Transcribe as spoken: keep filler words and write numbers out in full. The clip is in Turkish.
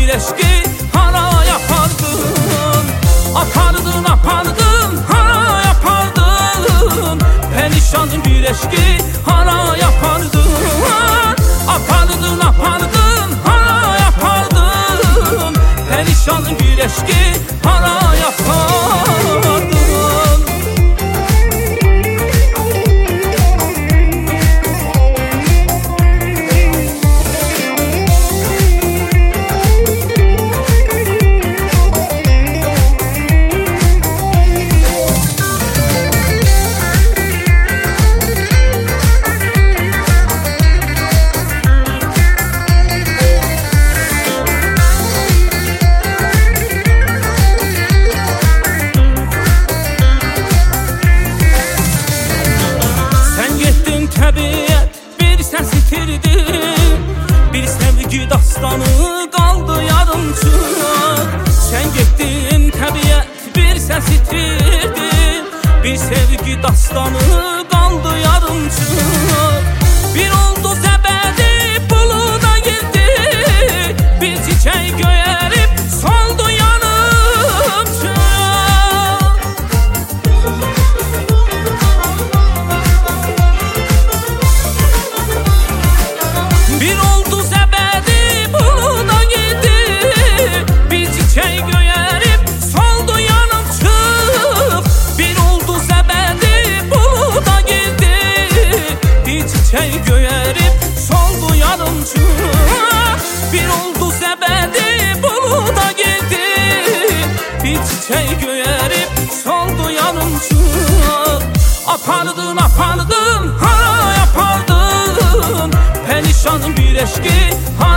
bir eşki hara yapardın. Apardın apardın hara yapardın. Perişan bir eşki hara yapardın. Apardın apardın hara yapardın. Perişan bir eşki hara yapardın. Təbiət bir sən sitirdin. Bir sevgi dastanı qaldı yarımçıq. Sən getdin təbiət bir sən sitirdin. Bir sevgi dastanı qaldı yarımçıq. Bir oldu zəbədi buluda girdi. Bir çiçək göyərib soldu yarımçıq. Bir oldu zəbədi buluda girdi. Bir çiçək göyərib soldu yarımçıq. Bir oldu zəbədi buluda girdi. Bir çiçək göyərib soldu yarımçıq. Bir oldu zəbədi buluda girdi. Bir çiçək göyərib soldu yarımçıq. Apardın apardın hara yapardın. Perişan bir eşki